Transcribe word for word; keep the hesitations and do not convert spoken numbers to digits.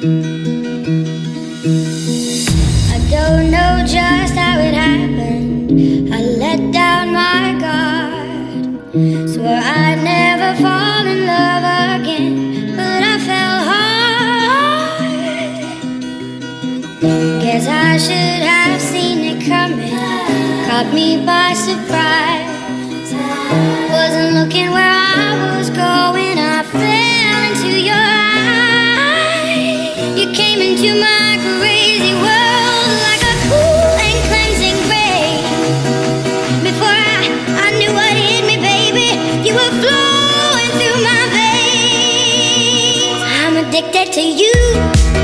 I don't know just how it happened. I let down my guard. Swore I'd never fall in love again, but I fell hard. Guess I should have seen it coming. Caught me by surprise. Wasn't looking where I was going. I fell into your eyes. You came into my crazy world like a cool and cleansing rain. Before I, I knew what hit me, baby, you were flowing through my veins. I'm addicted to you.